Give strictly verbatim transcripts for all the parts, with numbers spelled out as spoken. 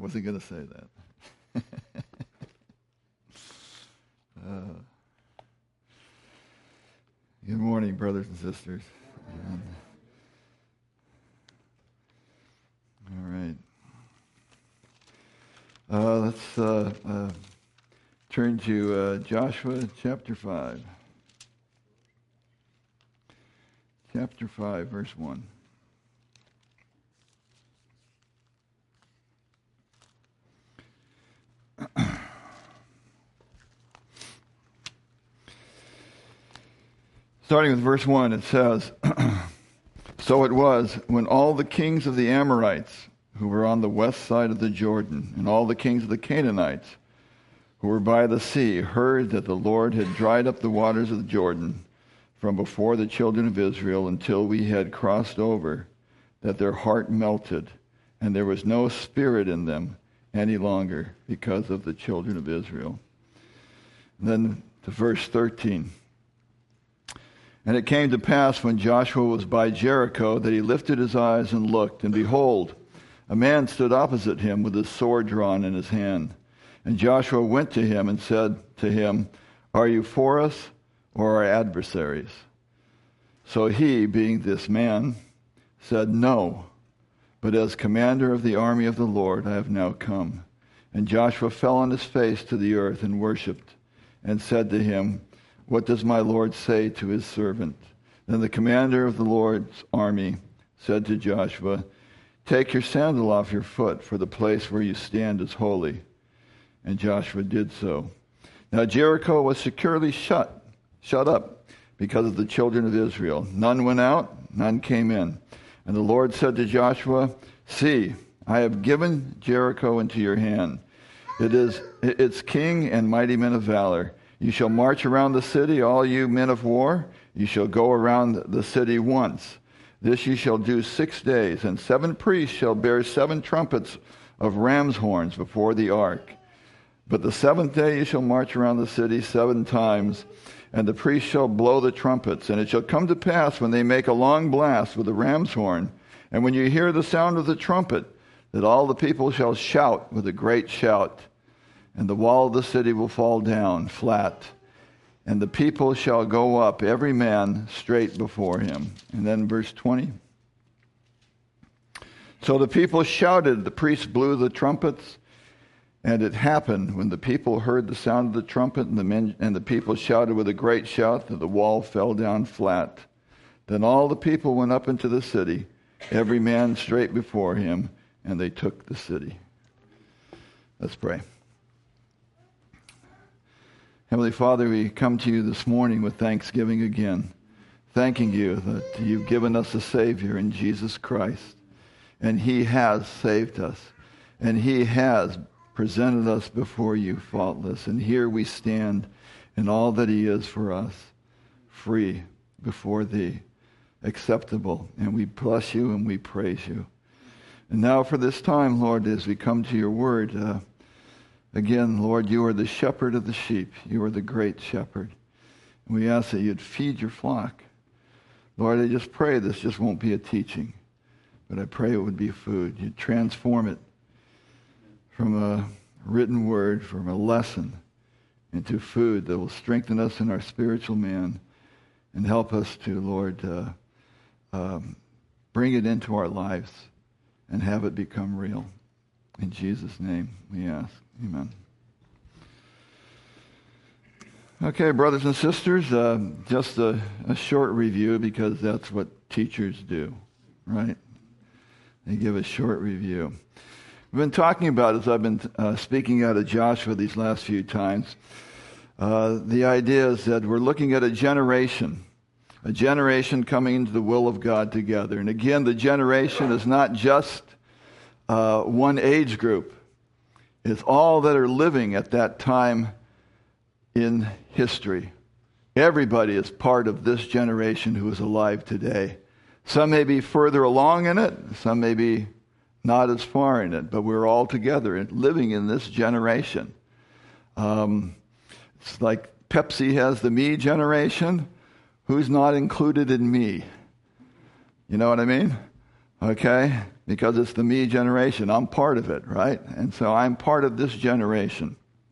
wasn't going to say that. uh, good morning, brothers and sisters. Um, all right. Uh, let's uh, uh, turn to uh, Joshua chapter five. Chapter five, verse one. Starting with verse one, it says, So it was, when all the kings of the Amorites, who were on the west side of the Jordan, and all the kings of the Canaanites, who were by the sea, heard that the Lord had dried up the waters of the Jordan from before the children of Israel until we had crossed over, that their heart melted, and there was no spirit in them any longer because of the children of Israel. And then to verse thirteen. And it came to pass when Joshua was by Jericho that he lifted his eyes and looked, and behold, a man stood opposite him with his sword drawn in his hand. And Joshua went to him and said to him, Are you for us or our adversaries? So he, being this man, said, No, but as commander of the army of the Lord I have now come. And Joshua fell on his face to the earth and worshipped, and said to him, What does my Lord say to his servant? Then the commander of the Lord's army said to Joshua, Take your sandal off your foot, for the place where you stand is holy. And Joshua did so. Now Jericho was securely shut, shut up, because of the children of Israel. None went out, none came in. And the Lord said to Joshua, See, I have given Jericho into your hand. It is its king and mighty men of valor. You shall march around the city, all you men of war. You shall go around the city once. This you shall do six days, and seven priests shall bear seven trumpets of ram's horns before the ark. But the seventh day you shall march around the city seven times, and the priests shall blow the trumpets. And it shall come to pass, when they make a long blast with the ram's horn, and when you hear the sound of the trumpet, that all the people shall shout with a great shout. And the wall of the city will fall down flat, and the people shall go up, every man straight before him. And then verse twenty. So the people shouted, the priests blew the trumpets, and it happened when the people heard the sound of the trumpet, and the men and the people shouted with a great shout, that the wall fell down flat. Then all the people went up into the city, every man straight before him, and they took the city. Let's pray. Heavenly Father, we come to you this morning with thanksgiving again, thanking you that you've given us a Savior in Jesus Christ, and he has saved us, and he has presented us before you faultless, and here we stand in all that he is for us, free before thee, acceptable, and we bless you and we praise you. And now for this time, Lord, as we come to your word, uh, Again, Lord, you are the shepherd of the sheep. You are the great shepherd. And we ask that you'd feed your flock. Lord, I just pray this just won't be a teaching, but I pray it would be food. You'd transform it from a written word, from a lesson, into food that will strengthen us in our spiritual man and help us to, Lord, uh, um, bring it into our lives and have it become real. In Jesus' name we ask. Amen. Okay, brothers and sisters, uh, just a, a short review because that's what teachers do, right? They give a short review. We've been talking about, as I've been uh, speaking out of Joshua these last few times, uh, the idea is that we're looking at a generation, a generation coming into the will of God together. And again, the generation is not just uh, one age group. It's all that are living at that time in history. Everybody is part of this generation who is alive today. Some may be further along in it, some may be not as far in it, but we're all together and living in this generation. Um, it's like Pepsi has the me generation. Who's not included in me? You know what I mean? Okay? because it's the me generation. I'm part of it, right? And so I'm part of this generation.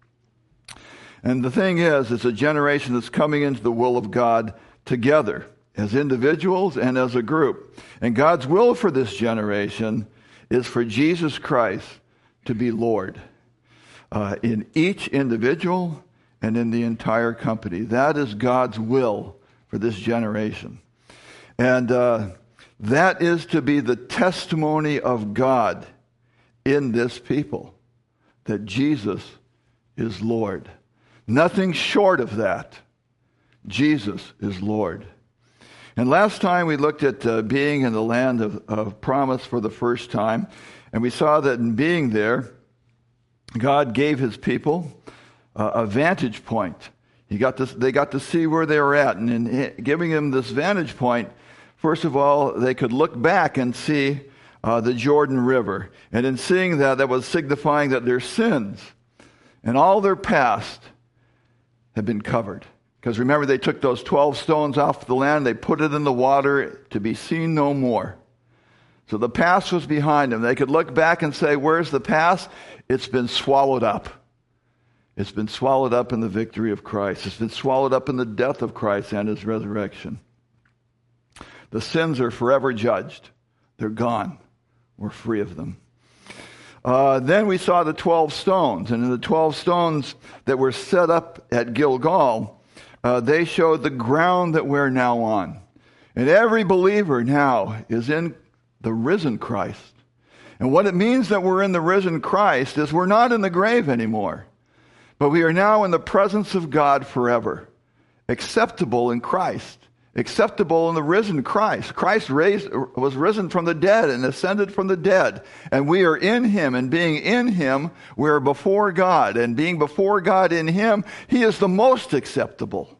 And the thing is, it's a generation that's coming into the will of God together as individuals and as a group. And God's will for this generation is for Jesus Christ to be Lord uh, in each individual and in the entire company. That is God's will for this generation. And uh, that is to be the testimony of God in this people, that Jesus is Lord. Nothing short of that. Jesus is Lord. And last time we looked at uh, being in the land of, of promise for the first time, and we saw that in being there, God gave his people uh, a vantage point. He got to, they got to see where they were at, and in giving them this vantage point, first of all, they could look back and see uh, the Jordan River. And in seeing that, that was signifying that their sins and all their past had been covered. Because remember, they took those twelve stones off the land, they put it in the water to be seen no more. So the past was behind them. They could look back and say, where's the past? It's been swallowed up. It's been swallowed up in the victory of Christ. It's been swallowed up in the death of Christ and his resurrection. The sins are forever judged. They're gone. We're free of them. Uh, then we saw the twelve stones. And in the twelve stones that were set up at Gilgal, uh, they showed the ground that we're now on. And every believer now is in the risen Christ. And what it means that we're in the risen Christ is we're not in the grave anymore, but we are now in the presence of God forever, acceptable in Christ. Acceptable in the risen Christ. Christ raised, was risen from the dead and ascended from the dead. And we are in him. And being in him, we are before God. And being before God in him, he is the most acceptable.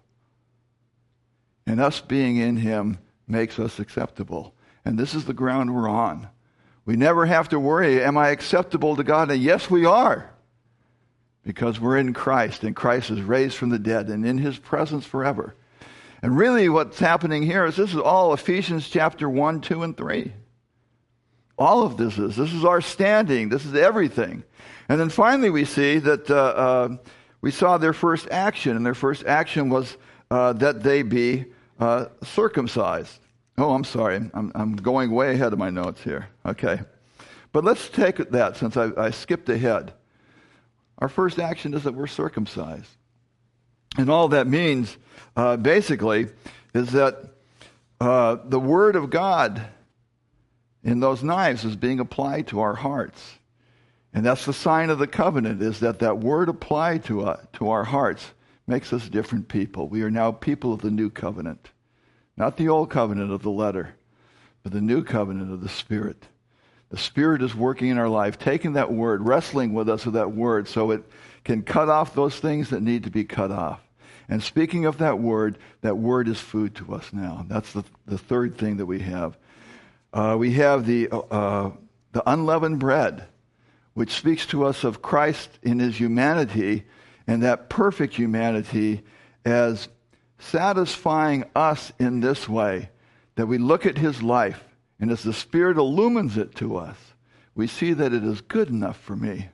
And us being in him makes us acceptable. And this is the ground we're on. We never have to worry, am I acceptable to God? And yes, we are. Because we're in Christ. And Christ is raised from the dead and in his presence forever. And really what's happening here is this is all Ephesians chapter one, two, and three. All of this is. This is our standing. This is everything. And then finally we see that uh, uh, we saw their first action. And their first action was uh, that they be uh, circumcised. Oh, I'm sorry. I'm, I'm going way ahead of my notes here. Okay. But let's take that since I, I skipped ahead. Our first action is that we're circumcised. And all that means, uh, basically, is that uh, the Word of God in those knives is being applied to our hearts. And that's the sign of the covenant, is that that Word applied to, uh, to our hearts makes us different people. We are now people of the new covenant. Not the old covenant of the letter, but the new covenant of the Spirit. The Spirit is working in our life, taking that Word, wrestling with us with that Word so it can cut off those things that need to be cut off. And speaking of that Word, that Word is food to us now. That's the, the third thing that we have. Uh, we have the, uh, the unleavened bread, which speaks to us of Christ in his humanity and that perfect humanity as satisfying us in this way, that we look at his life, and as the Spirit illumines it to us, we see that it is good enough for me.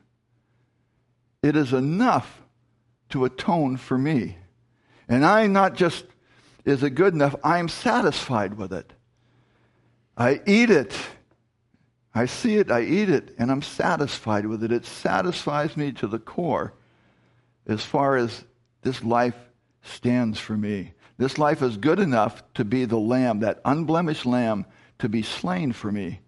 It is enough to atone for me. And I'm not just, is it good enough? I'm satisfied with it. I eat it. I see it, I eat it, and I'm satisfied with it. It satisfies me to the core as far as this life stands for me. This life is good enough to be the lamb, that unblemished lamb, to be slain for me,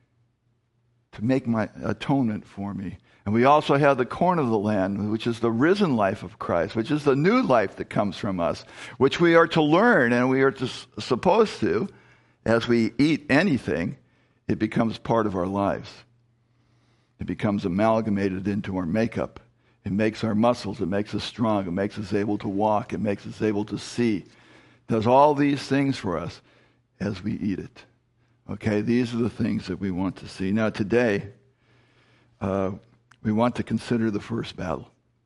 to make my atonement for me. And we also have the corn of the land, which is the risen life of Christ, which is the new life that comes from us, which we are to learn and we are to, supposed to, as we eat anything, it becomes part of our lives. It becomes amalgamated into our makeup. It makes our muscles. It makes us strong. It makes us able to walk. It makes us able to see. It does all these things for us as we eat it. Okay, these are the things that we want to see. Now today, uh, we want to consider the first battle.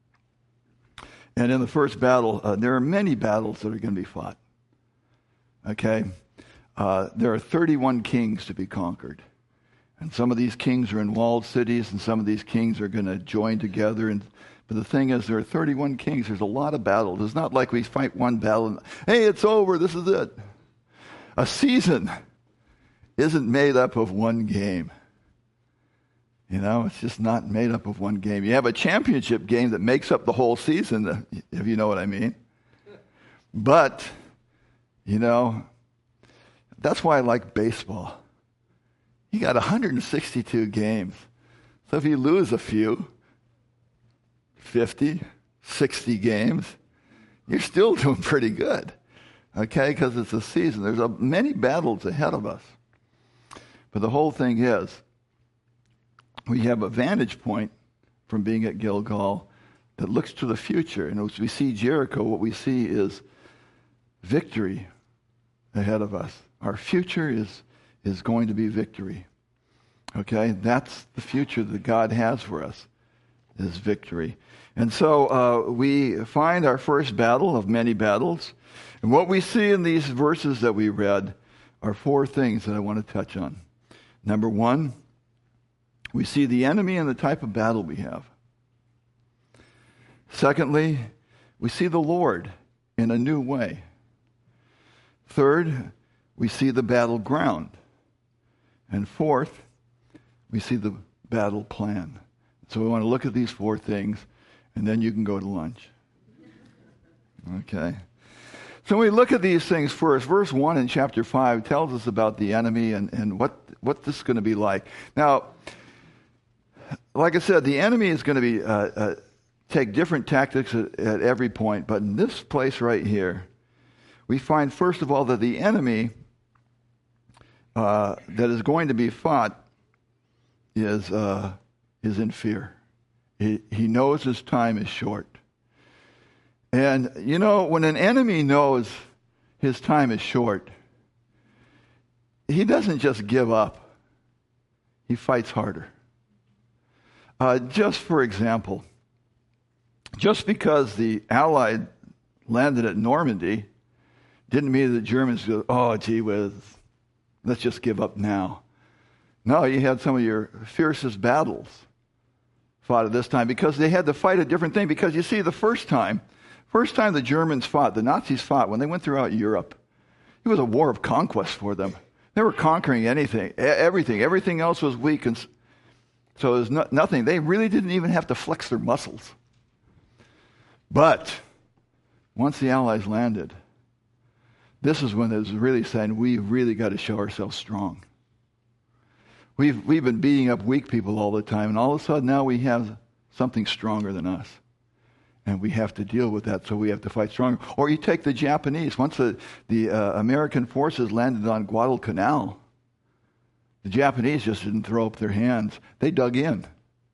And in the first battle, uh, there are many battles that are going to be fought. Okay? Uh, there are thirty-one kings to be conquered. And some of these kings are in walled cities, and some of these kings are going to join together. And but the thing is, there are thirty-one kings. There's a lot of battles. It's not like we fight one battle and, hey, it's over. This is it. A season isn't made up of one game. You know, it's just not made up of one game. You have a championship game that makes up the whole season, if you know what I mean. But, you know, that's why I like baseball. You got one hundred sixty-two games. So if you lose a few, fifty, sixty games, you're still doing pretty good. Okay, because it's a season. There's a, many battles ahead of us. But the whole thing is, we have a vantage point from being at Gilgal that looks to the future. And as we see Jericho, what we see is victory ahead of us. Our future is, is going to be victory. Okay? That's the future that God has for us, is victory. And so uh, we find our first battle of many battles. And what we see in these verses that we read are four things that I want to touch on. Number one, we see the enemy and the type of battle we have. Secondly, we see the Lord in a new way. Third, we see the battleground. And fourth, we see the battle plan. So we want to look at these four things, and then you can go to lunch. Okay. So when we look at these things first, verse one in chapter five tells us about the enemy and, and what, what this is going to be like. Now, like I said, the enemy is going to be uh, uh, take different tactics at, at every point, but in this place right here, we find, first of all, that the enemy uh, that is going to be fought is uh, is in fear. He, he knows his time is short. And, you know, when an enemy knows his time is short, he doesn't just give up. He fights harder. Uh, just for example, just because the Allied landed at Normandy didn't mean that the Germans go, oh, gee whiz, let's just give up now. No, you had some of your fiercest battles fought at this time because they had to fight a different thing. Because you see, the first time, first time the Germans fought, the Nazis fought, when they went throughout Europe, it was a war of conquest for them. They were conquering anything, everything. Everything else was weak, and so there's no, nothing. They really didn't even have to flex their muscles. But once the Allies landed, this is when it was really saying, we really got to show ourselves strong. We've, we've been beating up weak people all the time, and all of a sudden now we have something stronger than us. And we have to deal with that, so we have to fight stronger. Or you take the Japanese. Once the, the uh, American forces landed on Guadalcanal, the Japanese just didn't throw up their hands. They dug in.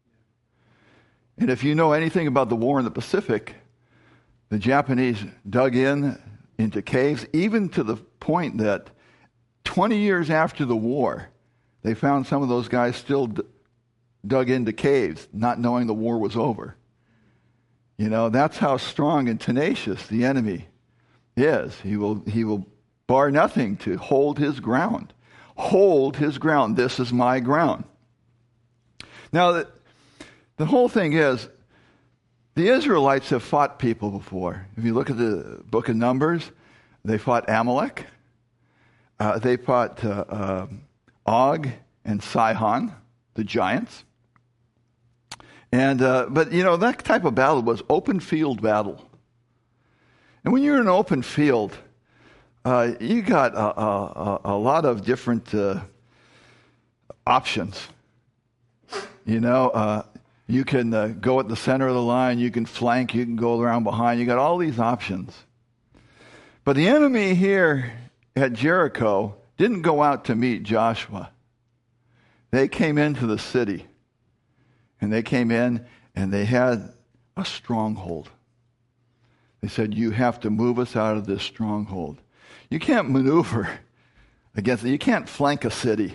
And if you know anything about the war in the Pacific, the Japanese dug in into caves, even to the point that twenty years after the war, they found some of those guys still d- dug into caves, not knowing the war was over. You know, that's how strong and tenacious the enemy is. He will, he will bar nothing to hold his ground. Hold his ground. This is my ground. Now, the, the whole thing is, the Israelites have fought people before. If you look at the book of Numbers, they fought Amalek. Uh, they fought uh, uh, Og and Sihon, the giants. And uh, but, you know, that type of battle was open field battle. And when you're in an open field, uh, you got a, a, a lot of different uh, options. You know, uh, you can uh, go at the center of the line, you can flank, you can go around behind. You got all these options. But the enemy here at Jericho didn't go out to meet Joshua. They came into the city. And they came in and they had a stronghold. They said, you have to move us out of this stronghold. You can't maneuver against it. You can't flank a city.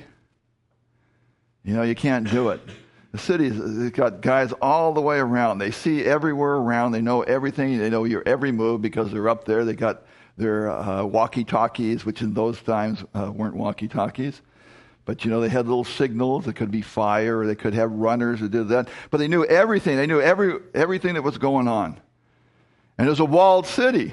You know, you can't do it. The city's got guys all the way around. They see everywhere around. They know everything. They know your every move because they're up there. They got their uh, walkie-talkies, which in those times uh, weren't walkie-talkies. But, you know, they had little signals. It could be fire, or they could have runners that did that. But they knew everything. They knew every everything that was going on. And it was a walled city.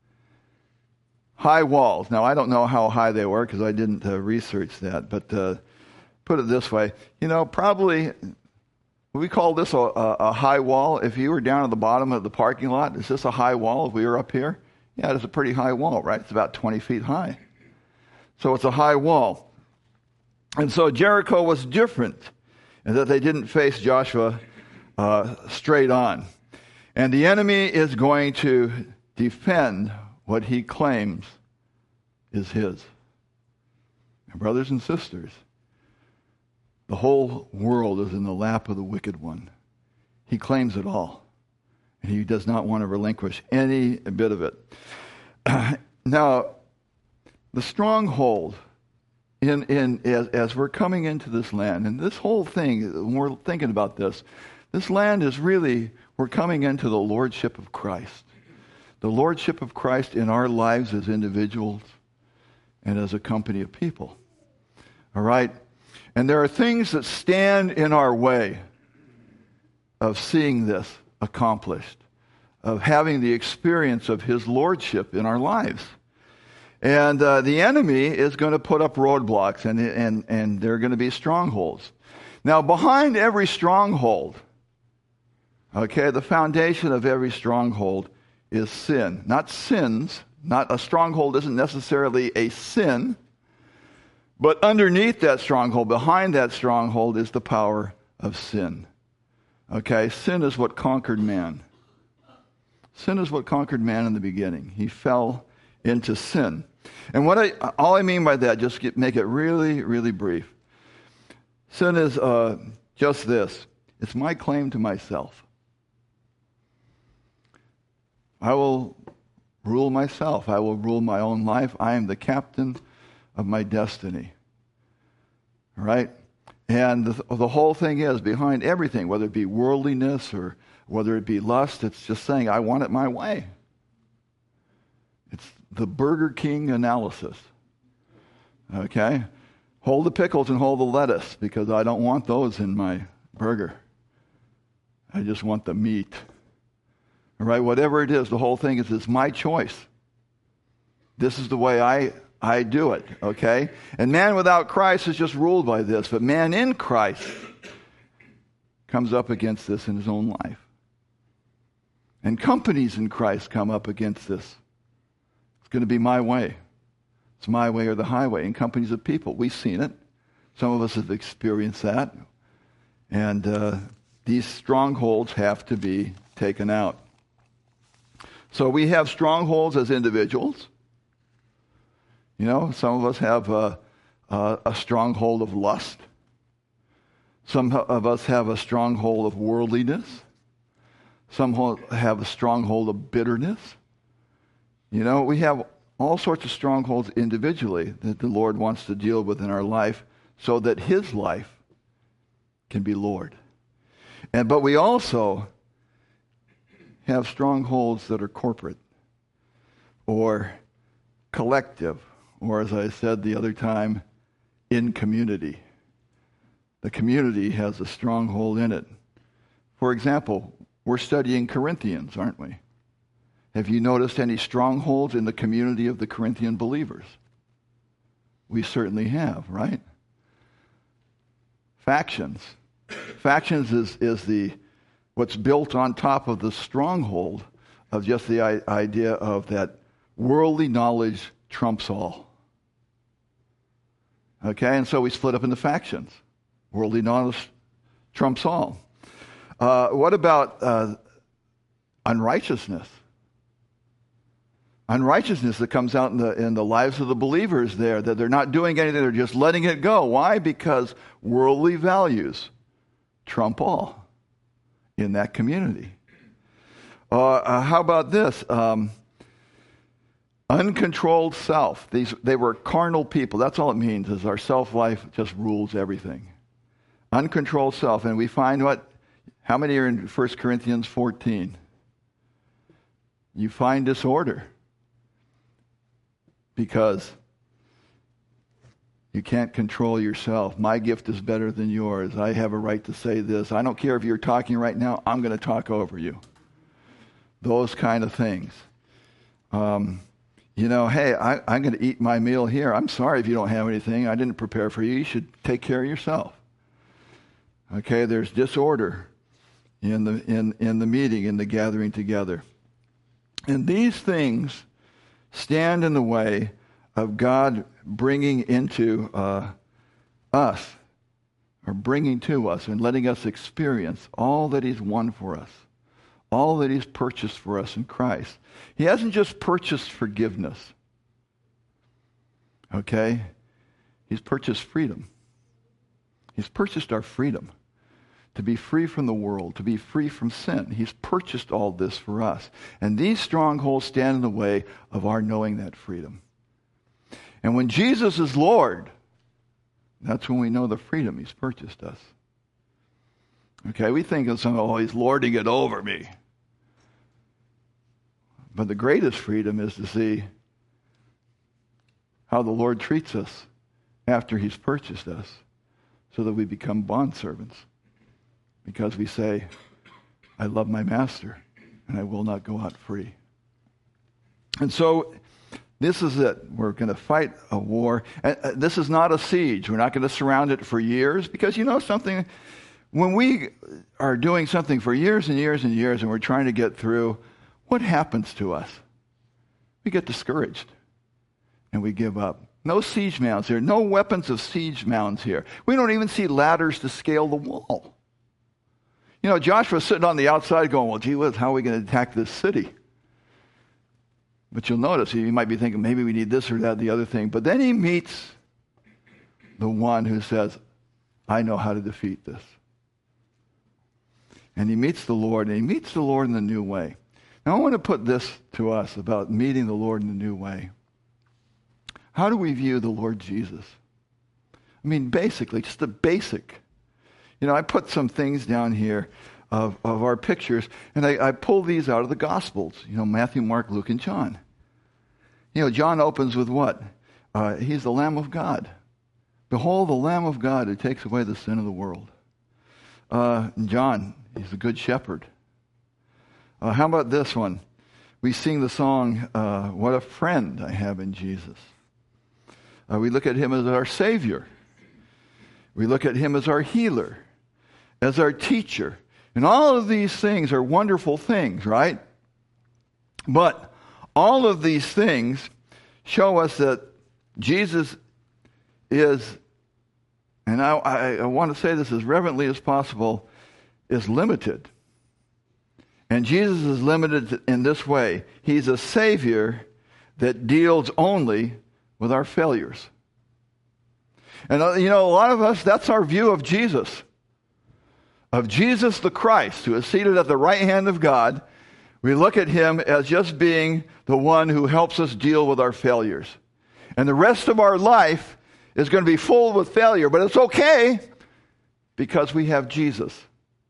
High walls. Now, I don't know how high they were because I didn't uh, research that. But uh, put it this way. You know, probably, we call this a, a, a high wall. If you were down at the bottom of the parking lot, is this a high wall if we were up here? Yeah, it's a pretty high wall, right? It's about twenty feet high. So it's a high wall. And so Jericho was different in that they didn't face Joshua uh, straight on. And the enemy is going to defend what he claims is his. And brothers and sisters, the whole world is in the lap of the wicked one. He claims it all. And he does not want to relinquish any bit of it. Now, the stronghold In, in as, as we're coming into this land, and this whole thing, when we're thinking about this, this land is really, we're coming into the lordship of Christ. The lordship of Christ in our lives as individuals and as a company of people. All right? And there are things that stand in our way of seeing this accomplished, of having the experience of his lordship in our lives. And uh, the enemy is going to put up roadblocks, and and and there are going to be strongholds. Now, behind every stronghold, okay, the foundation of every stronghold is sin. Not sins. Not a stronghold isn't necessarily a sin, but underneath that stronghold, behind that stronghold, is the power of sin. Okay, sin is what conquered man. Sin is what conquered man in the beginning. He fell into sin. And what I, all I mean by that, just get, make it really, really brief. Sin is uh, just this. It's my claim to myself. I will rule myself. I will rule my own life. I am the captain of my destiny. All right? And the, the whole thing is, behind everything, whether it be worldliness or whether it be lust, it's just saying, I want it my way. It's the Burger King analysis. Okay? Hold the pickles and hold the lettuce, because I don't want those in my burger. I just want the meat. All right? Whatever it is, the whole thing is, it's my choice. This is the way I, I do it. Okay? And man without Christ is just ruled by this. But man in Christ comes up against this in his own life. And companies in Christ come up against this. Going to be my way. It's my way or the highway. In companies of people, we've seen it. Some of us have experienced that. And uh, these strongholds have to be taken out. So we have strongholds as individuals. You know, some of us have a, a, a stronghold of lust. Some of us have a stronghold of worldliness. Some have a stronghold of bitterness. You know, we have all sorts of strongholds individually that the Lord wants to deal with in our life so that his life can be Lord. And but we also have strongholds that are corporate or collective, or as I said the other time, in community. The community has a stronghold in it. For example, we're studying Corinthians, aren't we? Have you noticed any strongholds in the community of the Corinthian believers? We certainly have, right? Factions. Factions is, is the what's built on top of the stronghold of just the I- idea of that worldly knowledge trumps all. Okay, and so we split up into factions. Worldly knowledge trumps all. Uh, what about uh, unrighteousness? Unrighteousness that comes out in the in the lives of the believers there, that they're not doing anything, they're just letting it go. Why? Because worldly values trump all in that community. Uh, uh, how about this? Um, uncontrolled self. These they were carnal people. That's all it means, is our self-life just rules everything. Uncontrolled self. And we find what? How many are in First Corinthians fourteen? You find disorder. Because You can't control yourself. My gift is better than yours. I have a right to say this. I don't care if you're talking right now. I'm going to talk over you. Those kind of things. Um, you know, hey, I, I'm going to eat my meal here. I'm sorry if you don't have anything. I didn't prepare for you. You should take care of yourself. Okay, there's disorder in the in, in the meeting, in the gathering together. And these things stand in the way of God bringing into uh, us, or bringing to us and letting us experience all that he's won for us, all that he's purchased for us in Christ. He hasn't just purchased forgiveness, okay? He's purchased freedom. He's purchased our freedom to be free from the world, to be free from sin. He's purchased all this for us. And these strongholds stand in the way of our knowing that freedom. And when Jesus is Lord, that's when we know the freedom he's purchased us. Okay, we think of something, oh, he's lording it over me. But the greatest freedom is to see how the Lord treats us after he's purchased us, so that we become bondservants. Because we say, I love my master, and I will not go out free. And so, this is it. We're going to fight a war. And this is not a siege. We're not going to surround it for years. Because you know something? When we are doing something for years and years and years and we're trying to get through, what happens to us? We get discouraged. And we give up. No siege mounds here. No weapons of siege mounds here. We don't even see ladders to scale the wall. You know, Joshua's sitting on the outside going, well, gee whiz, how are we going to attack this city? But you'll notice, you might be thinking, maybe we need this or that, the other thing. But then he meets the one who says, I know how to defeat this. And he meets the Lord, and he meets the Lord in a new way. Now, I want to put this to us about meeting the Lord in a new way. How do we view the Lord Jesus? I mean, basically, just the basic. You know, I put some things down here of, of our pictures, and I, I pulled these out of the Gospels. You know, Matthew, Mark, Luke, and John. You know, John opens with what? Uh, he's the Lamb of God. Behold, the Lamb of God who takes away the sin of the world. Uh, John, he's the Good Shepherd. Uh, how about this one? We sing the song, uh, What a Friend I Have in Jesus. Uh, we look at him as our Savior. We look at him as our healer, as our teacher. And all of these things are wonderful things, right? But all of these things show us that Jesus is, and I, I, I want to say this as reverently as possible, is limited. And Jesus is limited in this way. He's a Savior that deals only with our failures. And, you know, a lot of us, that's our view of Jesus. Of Jesus the Christ, who is seated at the right hand of God. We look at him as just being the one who helps us deal with our failures. And the rest of our life is going to be full with failure, but it's okay because we have Jesus.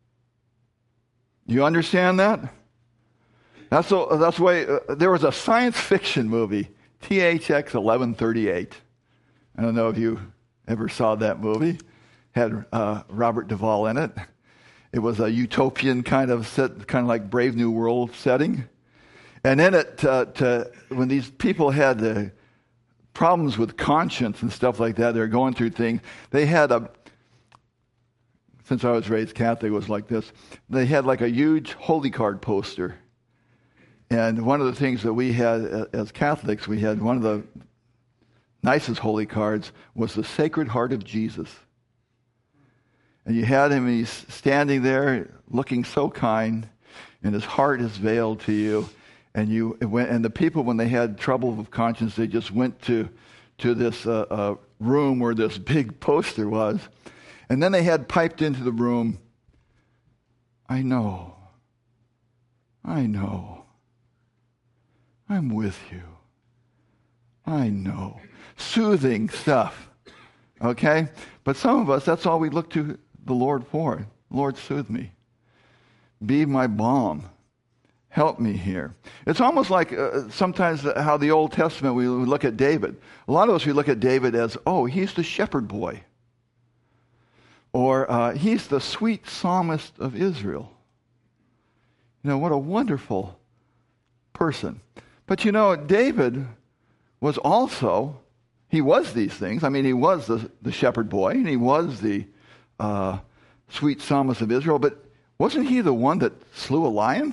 Do you understand that? That's the, that's the way, uh, there was a science fiction movie, T H X eleven thirty-eight. I don't know if you ever saw that movie. Had uh, Robert Duvall in it. It was a utopian kind of set, kind of like Brave New World setting. And in it, uh, to, when these people had uh, problems with conscience and stuff like that, they're going through things, they had a, since I was raised Catholic, it was like this, they had like a huge holy card poster. And one of the things that we had uh, as Catholics, we had one of the nicest holy cards was the Sacred Heart of Jesus. And you had him, and he's standing there looking so kind, and his heart is veiled to you. And you went, and the people, when they had trouble with conscience, they just went to to this uh, uh, room where this big poster was. And then they had piped into the room, I know, I know, I'm with you, I know. Soothing stuff, okay? But some of us, that's all we look to the Lord for. Lord, soothe me. Be my balm. help me here. It's almost like uh, sometimes how the Old Testament, we look at David. A lot of us, we look at David as, oh, he's the shepherd boy. Or uh, he's the sweet psalmist of Israel. You know, what a wonderful person. But you know, David was also, he was these things. I mean, he was the, the shepherd boy, and he was the uh, sweet psalmist of Israel, but wasn't he the one that slew a lion?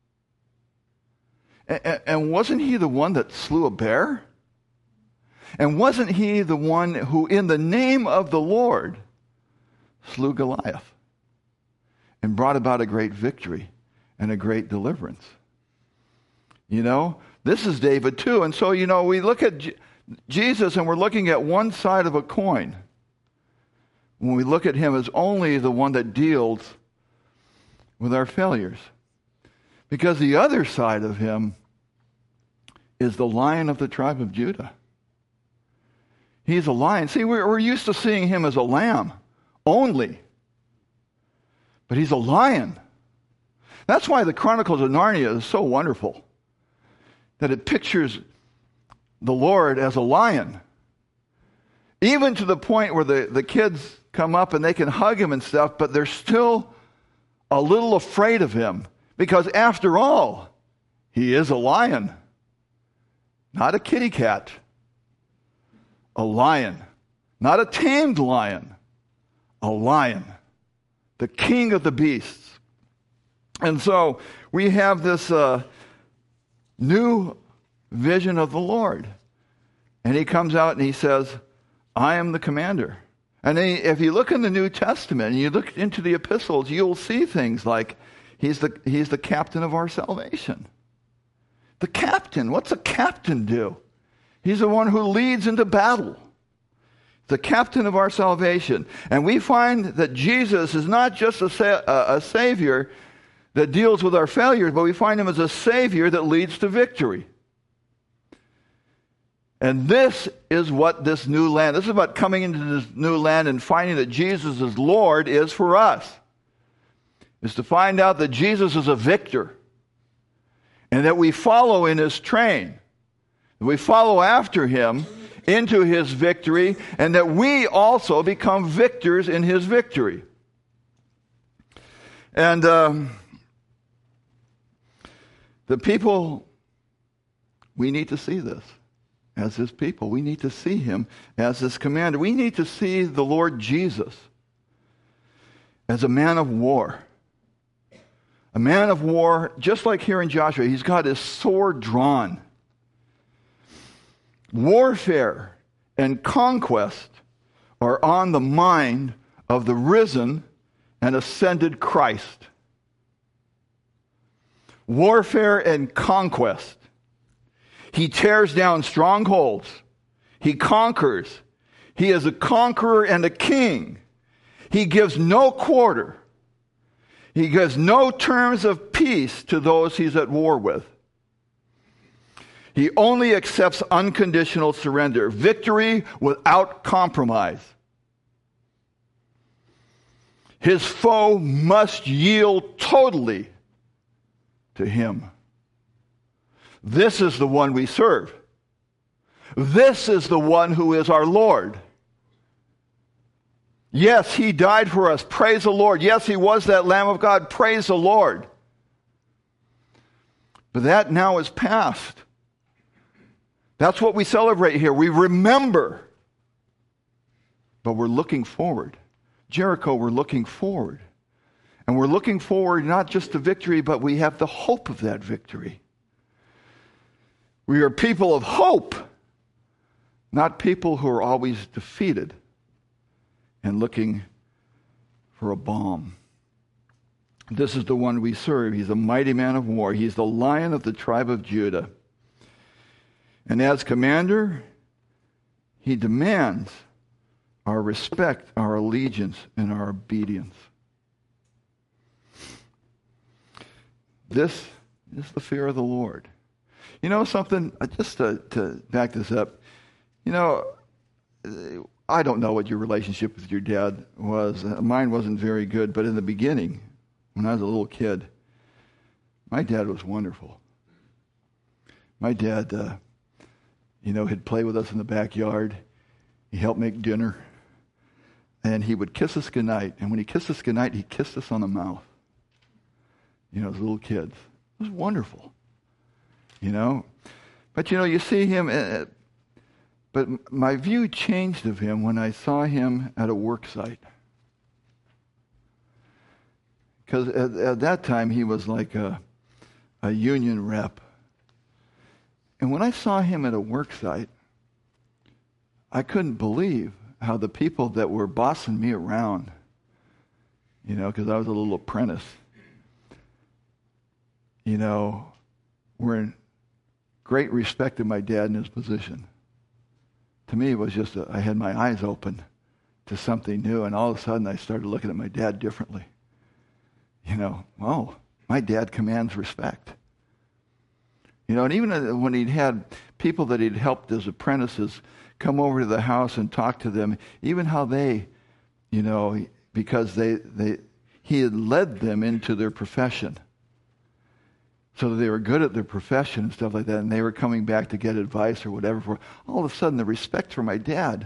And, and wasn't he the one that slew a bear? And wasn't he the one who, in the name of the Lord, slew Goliath and brought about a great victory and a great deliverance? You know, this is David too. And so, you know, we look at J- Jesus and we're looking at one side of a coin when we look at him as only the one that deals with our failures. Because the other side of him is the Lion of the tribe of Judah. He's a lion. See, we're, we're used to seeing him as a lamb only. But he's a lion. That's why the Chronicles of Narnia is so wonderful. That it pictures the Lord as a lion. Even to the point where the, the kids come up and they can hug him and stuff, but they're still a little afraid of him. Because after all, he is a lion. Not a kitty cat. A lion. Not a tamed lion. A lion. The king of the beasts. And so we have this uh, new vision of the Lord. And he comes out and he says, I am the commander. And then if you look in the New Testament and you look into the epistles, you'll see things like he's the, he's the captain of our salvation. The captain. What's a captain do? He's the one who leads into battle. The captain of our salvation. And we find that Jesus is not just a, sa- a savior that deals with our failures, but we find him as a savior that leads to victory. And this is what this new land, this is what coming into this new land and finding that Jesus is Lord is for us. Is to find out that Jesus is a victor. And that we follow in his train. We follow after him into his victory, and that we also become victors in his victory. And um, the people, we need to see this as his people. We need to see him as his commander. We need to see the Lord Jesus as a man of war. A man of war, just like here in Joshua, he's got his sword drawn. Warfare and conquest are on the mind of the risen and ascended Christ. Warfare and conquest. He tears down strongholds. He conquers. He is a conqueror and a king. He gives no quarter. He gives no terms of peace to those he's at war with. He only accepts unconditional surrender, victory without compromise. His foe must yield totally to him. This is the one we serve. This is the one who is our Lord. Yes, he died for us. Praise the Lord. Yes, he was that Lamb of God. Praise the Lord. But that now is past. That's what we celebrate here. We remember. But we're looking forward. Jericho, we're looking forward. And we're looking forward not just to victory, but we have the hope of that victory. We are people of hope, not people who are always defeated and looking for a bomb. This is the one we serve. He's a mighty man of war. He's the Lion of the tribe of Judah. And as commander, he demands our respect, our allegiance, and our obedience. This is the fear of the Lord. You know something, just to, to back this up, you know, I don't know what your relationship with your dad was. Mine wasn't very good, but in the beginning, when I was a little kid, My dad was wonderful. My dad, uh, you know, he'd play with us in the backyard. He helped make dinner. And he would kiss us goodnight. And when he kissed us goodnight, he kissed us on the mouth. You know, as little kids. It was wonderful. You know. But, you know, you see him. Uh, but my view changed of him when I saw him at a work site. Because at, at that time, he was like a, a union rep. And when I saw him at a work site, I couldn't believe how the people that were bossing me around, you know, because I was a little apprentice, you know, were in great respect of my dad and his position. To me, it was just, a, I had my eyes open to something new, and all of a sudden I started looking at my dad differently. You know, oh, my dad commands respect. You know, and even when he'd had people that he'd helped as apprentices come over to the house and talk to them, even how they, you know, because they, they he had led them into their profession. So that they were good at their profession and stuff like that, and they were coming back to get advice or whatever. For all of a sudden, the respect for my dad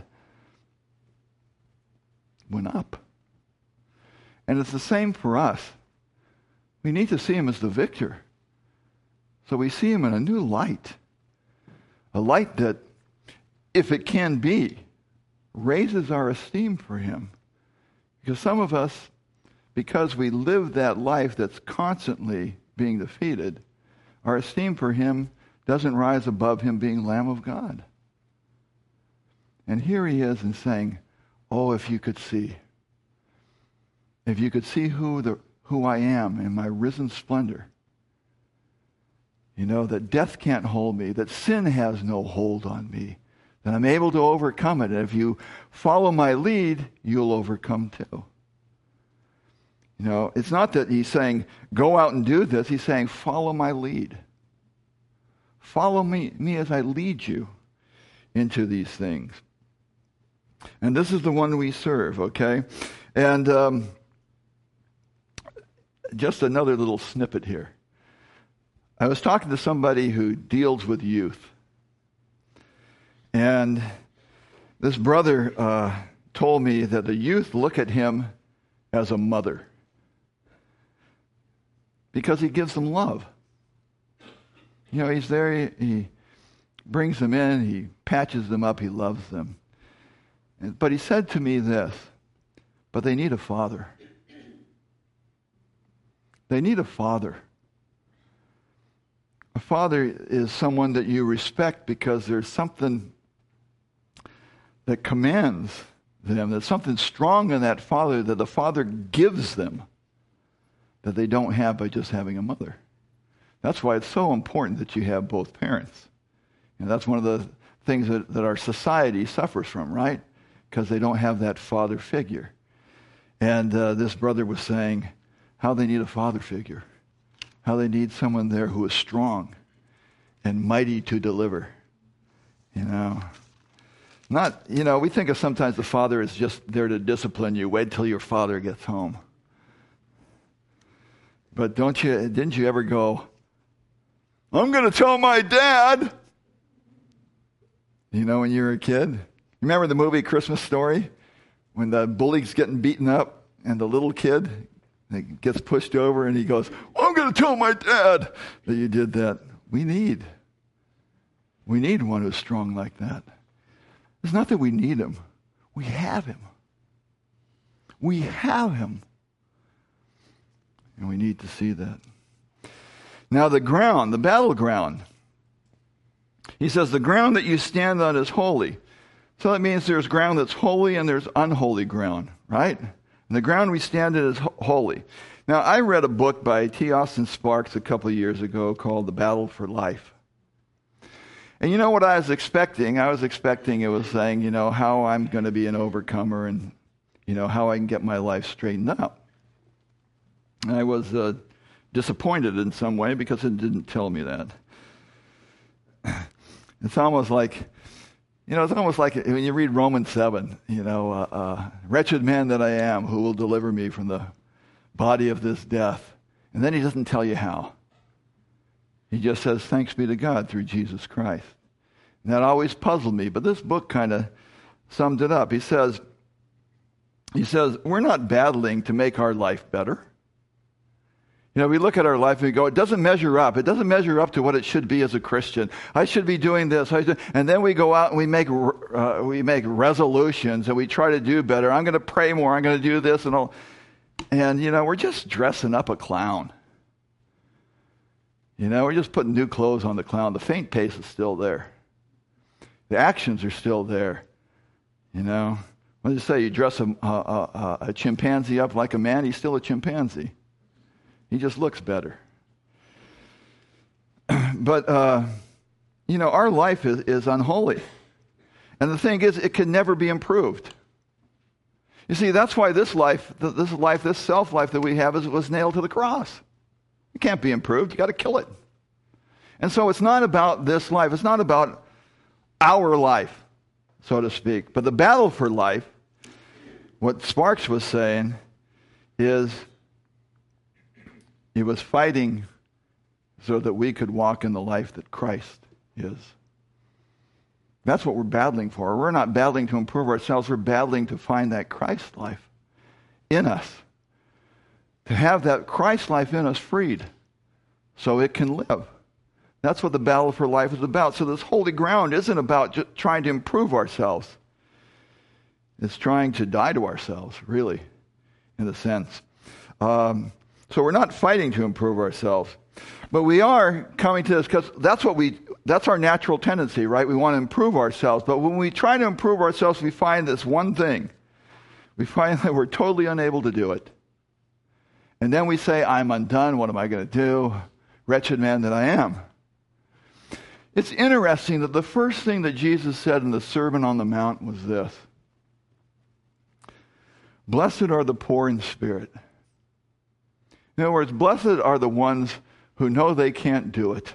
went up. And it's the same for us. We need to see him as the victor. So we see him in a new light. A light that, if it can be, raises our esteem for him. Because some of us, because we live that life that's constantly being defeated, our esteem for him doesn't rise above him being Lamb of God. And here he is and saying, oh, if you could see. If you could see who the who I am in my risen splendor. You know, that death can't hold me, that sin has no hold on me, that I'm able to overcome it. And if you follow my lead, you'll overcome too. You know, it's not that he's saying, go out and do this. He's saying, follow my lead. Follow me, me as I lead you into these things. And this is the one we serve, okay? And um, just another little snippet here. I was talking to somebody who deals with youth. And this brother uh, told me that the youth look at him as a mother. Because he gives them love. You know, he's there, he, he brings them in, he patches them up, he loves them. And, but he said to me this, but they need a father. They need a father. A father is someone that you respect because there's something that commands them. There's something strong in that father that the father gives them that they don't have by just having a mother. That's why it's so important that you have both parents. And that's one of the things that, that our society suffers from, right? Because they don't have that father figure. And uh, this brother was saying how they need a father figure. How they need someone there who is strong and mighty to deliver. You know, not, you know, we think of sometimes the father is just there to discipline you. Wait till your father gets home. But don't you, didn't you ever go, I'm going to tell my dad? You know, when you were a kid? You remember the movie Christmas Story? When the bully's getting beaten up and the little kid gets pushed over and he goes, I'm going to tell my dad that you did that. We need, we need one who's strong like that. It's not that we need him. We have him. We have him. And we need to see that. Now the ground, the battleground. He says the ground that you stand on is holy. So that means there's ground that's holy and there's unholy ground, right? And the ground we stand in is ho- holy. Now, I read a book by T. Austin Sparks a couple of years ago called The Battle for Life. And you know what I was expecting? I was expecting it was saying, you know, how I'm going to be an overcomer and, you know, how I can get my life straightened out. I was uh, disappointed in some way because it didn't tell me that. It's almost like, you know, it's almost like when you read Romans seven, you know, uh, uh, wretched man that I am, who will deliver me from the body of this death? And then he doesn't tell you how. He just says, thanks be to God through Jesus Christ. And that always puzzled me, but this book kind of summed it up. He says, he says, we're not battling to make our life better. You know, we look at our life and we go, it doesn't measure up. It doesn't measure up to what it should be as a Christian. I should be doing this. I should, and then we go out and we make uh, we make resolutions and we try to do better. I'm going to pray more. I'm going to do this and all. And, you know, we're just dressing up a clown. You know, we're just putting new clothes on the clown. The faint pace is still there. The actions are still there. You know, what did you say? You dress a, a, a, a chimpanzee up like a man, he's still a chimpanzee. He just looks better. But, uh, you know, our life is, is unholy. And the thing is, it can never be improved. You see, that's why this life, this life, this self-life that we have is, was nailed to the cross. It can't be improved. You got to kill it. And so it's not about this life. It's not about our life, so to speak. But the battle for life, what Sparks was saying, is he was fighting so that we could walk in the life that Christ is. That's what we're battling for. We're not battling to improve ourselves. We're battling to find that Christ life in us. To have that Christ life in us freed so it can live. That's what the battle for life is about. So this holy ground isn't about just trying to improve ourselves. It's trying to die to ourselves, really, in a sense. Um, so we're not fighting to improve ourselves. But we are coming to this because that's what we, that's our natural tendency, right? We want to improve ourselves. But when we try to improve ourselves, we find this one thing. We find that we're totally unable to do it. And then we say, I'm undone. What am I going to do? Wretched man that I am. It's interesting that the first thing that Jesus said in the Sermon on the Mount was this. Blessed are the poor in spirit. In other words, blessed are the ones who know they can't do it.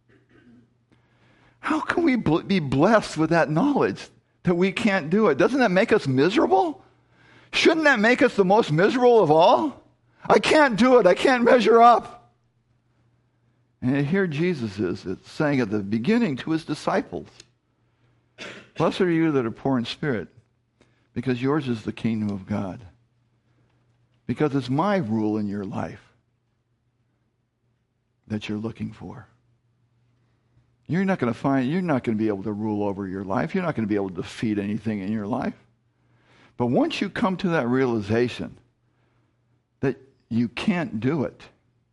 How can we be blessed with that knowledge that we can't do it? Doesn't that make us miserable? Shouldn't that make us the most miserable of all? I can't do it. I can't measure up. And here Jesus is saying at the beginning to his disciples, blessed are you that are poor in spirit, because yours is the kingdom of God. Because it's my rule in your life that you're looking for. You're not going to find, you're not going to be able to rule over your life. You're not going to be able to defeat anything in your life. But once you come to that realization that you can't do it,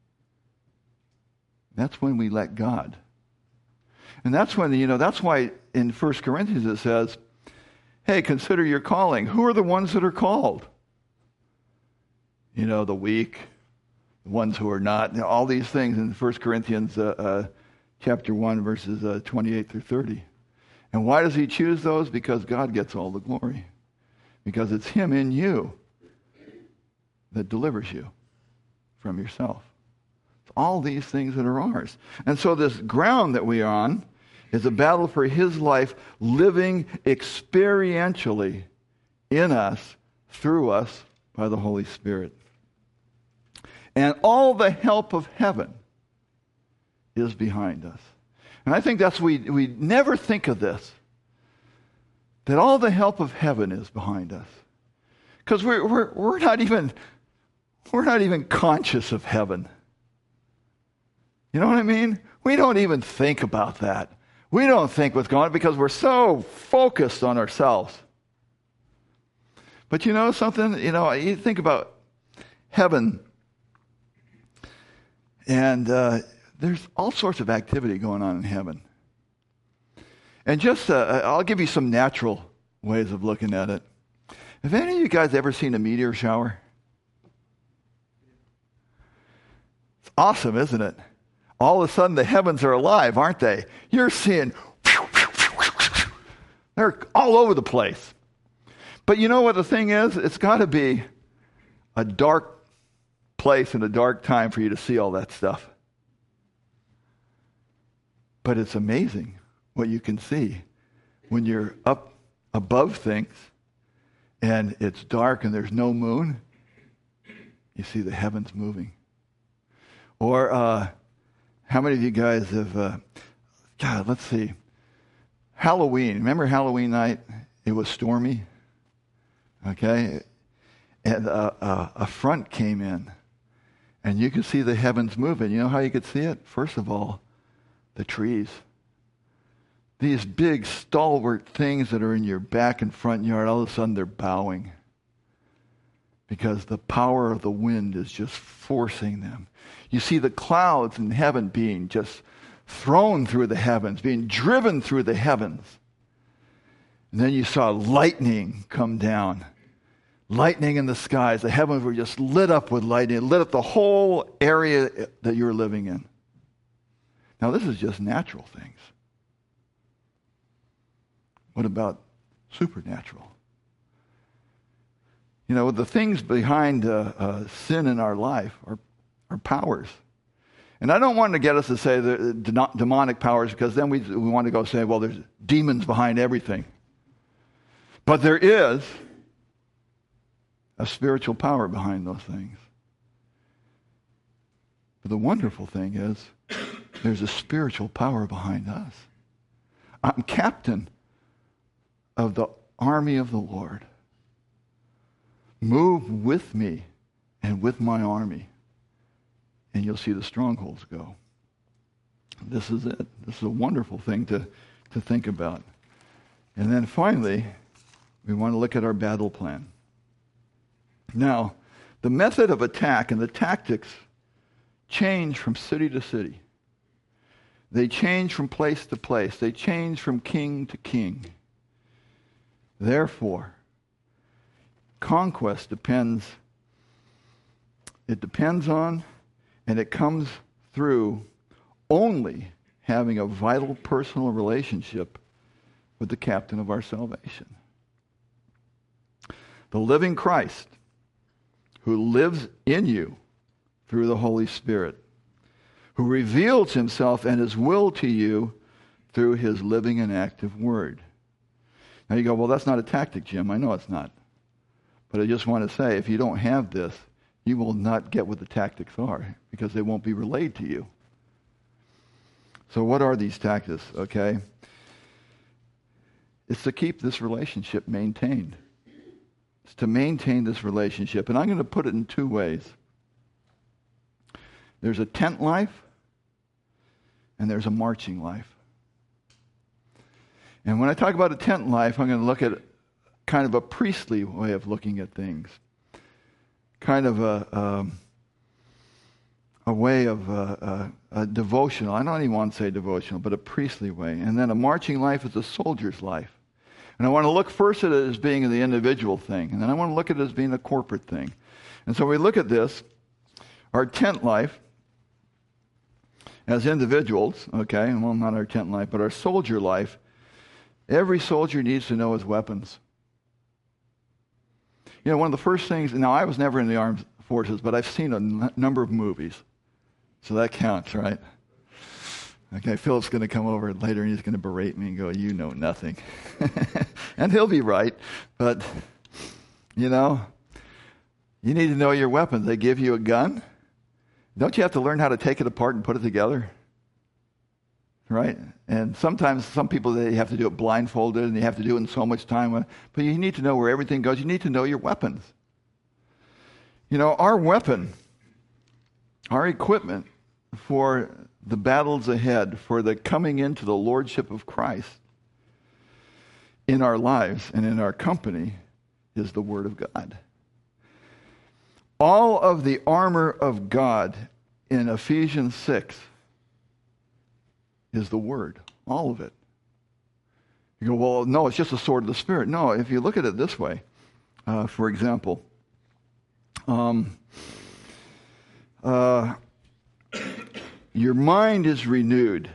that's when we let God. And that's when, you know, that's why in First Corinthians it says, hey, consider your calling. Who are the ones that are called? You know, the weak, the ones who are not. You know, all these things in First Corinthians uh, uh, chapter one, verses uh, twenty-eight through thirty. And why does he choose those? Because God gets all the glory. Because it's him in you that delivers you from yourself. It's all these things that are ours. And so this ground that we are on is a battle for his life living experientially in us, through us, by the Holy Spirit. And all the help of heaven is behind us. And I think that's, we, we never think of this, that all the help of heaven is behind us. Because we're, we're, we're not even, we're not even conscious of heaven. You know what I mean? We don't even think about that. We don't think what's going on because we're so focused on ourselves. But you know something? You know, you think about heaven, and uh, there's all sorts of activity going on in heaven. And just, uh, I'll give you some natural ways of looking at it. Have any of you guys ever seen a meteor shower? It's awesome, isn't it? All of a sudden the heavens are alive, aren't they? You're seeing, they're all over the place. But you know what the thing is? It's got to be a dark place and a dark time for you to see all that stuff. But it's amazing what you can see when you're up above things and it's dark and there's no moon. You see the heavens moving. Or uh, How many of you guys have, uh, God, let's see, Halloween. Remember Halloween night? It was stormy, okay? And uh, uh, a front came in, and you could see the heavens moving. You know how you could see it? First of all, the trees. These big, stalwart things that are in your back and front yard, all of a sudden they're bowing because the power of the wind is just forcing them. You see the clouds in heaven being just thrown through the heavens, being driven through the heavens. And then you saw lightning come down. Lightning in the skies. The heavens were just lit up with lightning. It lit up the whole area that you were living in. Now, this is just natural things. What about supernatural? You know, the things behind uh, uh, sin in our life are, are powers. And I don't want to get us to say the de- demonic powers, because then we, we want to go say, well, there's demons behind everything. But there is a spiritual power behind those things. But the wonderful thing is, there's a spiritual power behind us. I'm captain of the army of the Lord. Move with me and with my army, and you'll see the strongholds go. This is it. This is a wonderful thing to, to think about. And then finally, we want to look at our battle plan. Now, the method of attack and the tactics change from city to city. They change from place to place. They change from king to king. Therefore, conquest depends, it depends on, and it comes through only having a vital personal relationship with the captain of our salvation. The living Christ, who lives in you through the Holy Spirit, who reveals himself and his will to you through his living and active word. Now you go, well, that's not a tactic, Jim. I know it's not. But I just want to say, if you don't have this, you will not get what the tactics are, because they won't be relayed to you. So what are these tactics, okay? It's to keep this relationship maintained. It's to maintain this relationship. And I'm going to put it in two ways. There's a tent life, and there's a marching life. And when I talk about a tent life, I'm going to look at kind of a priestly way of looking at things. Kind of a, um, a way of uh, a, a devotional. I don't even want to say devotional, but a priestly way. And then a marching life is a soldier's life. And I want to look first at it as being the individual thing, and then I want to look at it as being a corporate thing. And so we look at this, our tent life, as individuals, okay, well, not our tent life, but our soldier life. Every soldier needs to know his weapons. You know, one of the first things, now I was never in the armed forces, but I've seen a n- number of movies. So that counts, right? Okay, Philip's going to come over later and he's going to berate me and go, you know nothing. And he'll be right. But, you know, you need to know your weapons. They give you a gun. Don't you have to learn how to take it apart and put it together? Right? And sometimes some people, they have to do it blindfolded and they have to do it in so much time. But you need to know where everything goes. You need to know your weapons. You know, our weapon, our equipment for the battles ahead, for the coming into the lordship of Christ in our lives and in our company, is the Word of God. All of the armor of God in Ephesians six is the Word. All of it. You go, well, no, it's just a sword of the Spirit. No, if you look at it this way, uh, for example, um, uh, your mind is renewed.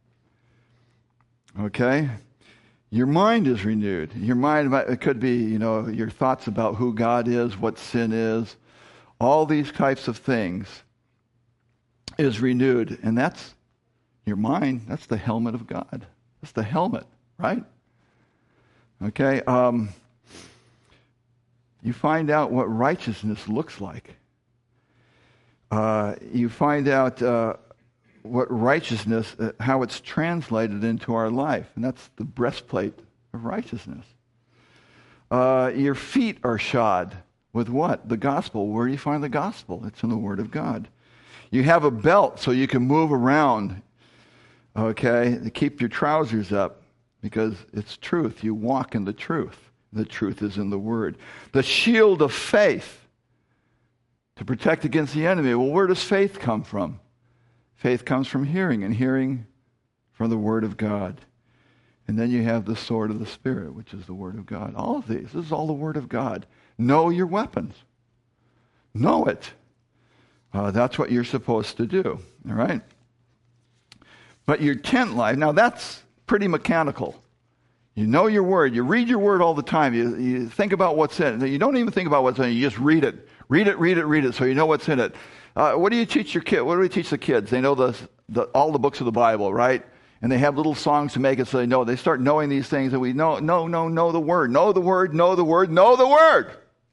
Okay? Your mind is renewed. Your mind, it could be, you know, your thoughts about who God is, what sin is, all these types of things is renewed. And that's your mind. That's the helmet of God. That's the helmet, right? Okay? Um, you find out what righteousness looks like. Uh, you find out uh, what righteousness, uh, how it's translated into our life. And that's the breastplate of righteousness. Uh, your feet are shod with what? The gospel. Where do you find the gospel? It's in the Word of God. You have a belt so you can move around, okay, to keep your trousers up because it's truth. You walk in the truth. The truth is in the Word. The shield of faith to protect against the enemy. Well, where does faith come from? Faith comes from hearing, and hearing from the Word of God. And then you have the sword of the Spirit, which is the Word of God. All of these, this is all the Word of God. Know your weapons. Know it. Uh, that's what you're supposed to do, all right? But your tent life, now that's pretty mechanical. You know your Word. You read your Word all the time. You, you think about what's in it. You don't even think about what's in it. You just read it. Read it, read it, read it, so you know what's in it. Uh, what do you teach your kid? What do we teach the kids? They know the, the all the books of the Bible, right? And they have little songs to make it so they know. They start knowing these things, and we know, no, no, know the Word. Know the Word, know the Word, know the Word.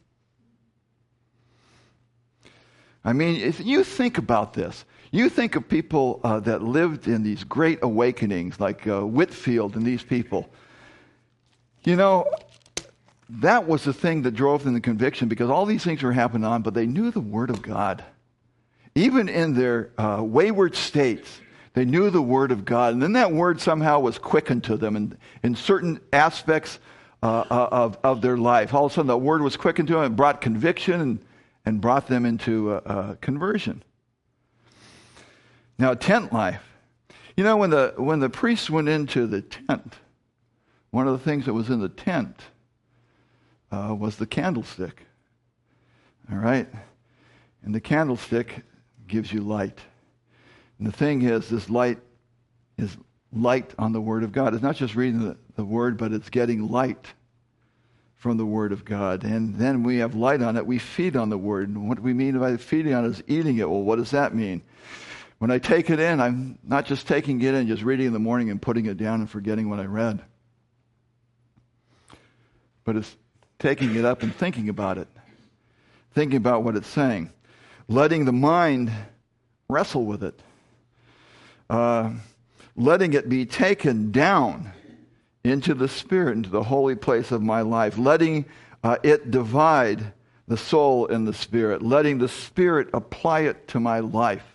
I mean, if you think about this, you think of people uh, that lived in these great awakenings, like uh, Whitefield and these people. You know, that was the thing that drove them to conviction, because all these things were happening on, but they knew the Word of God. Even in their uh, wayward states, they knew the Word of God. And then that Word somehow was quickened to them in, in certain aspects uh, of, of their life. All of a sudden, the Word was quickened to them and brought conviction and, and brought them into uh, uh, conversion. Now, tent life. You know, when the, when the priests went into the tent, one of the things that was in the tent Uh, was the candlestick. All right? And the candlestick gives you light. And the thing is, this light is light on the Word of God. It's not just reading the, the Word, but it's getting light from the Word of God. And then we have light on it. We feed on the Word. And what we mean by feeding on it is eating it. Well, what does that mean? When I take it in, I'm not just taking it in, just reading in the morning and putting it down and forgetting what I read. But it's taking it up and thinking about it, thinking about what it's saying, letting the mind wrestle with it, uh, letting it be taken down into the Spirit, into the holy place of my life, letting uh, it divide the soul and the Spirit, letting the Spirit apply it to my life,